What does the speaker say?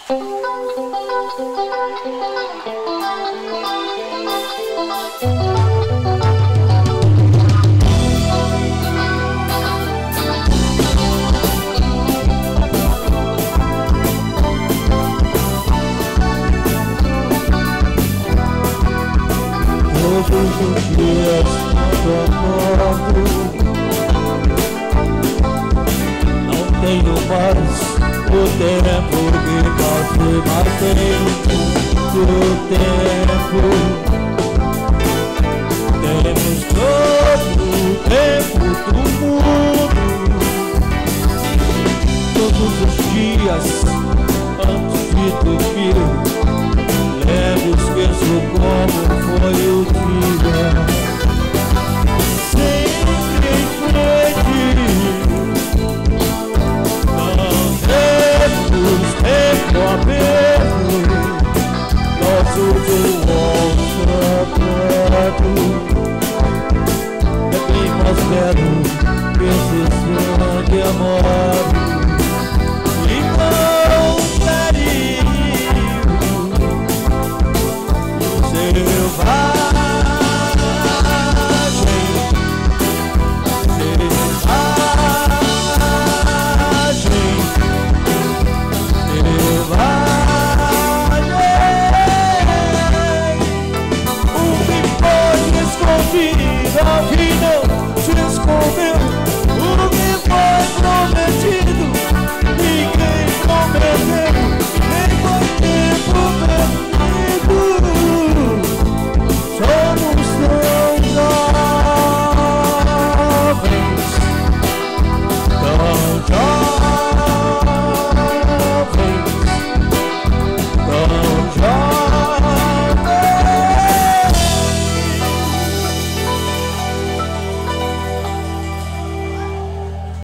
Todos os dias quando acordo, não tenho mais o tempo que passei, mas tenho muito tempo. Temos todo o tempo do mundo. Todos os dias antes de dormir, lembro, esqueço como foi o dia.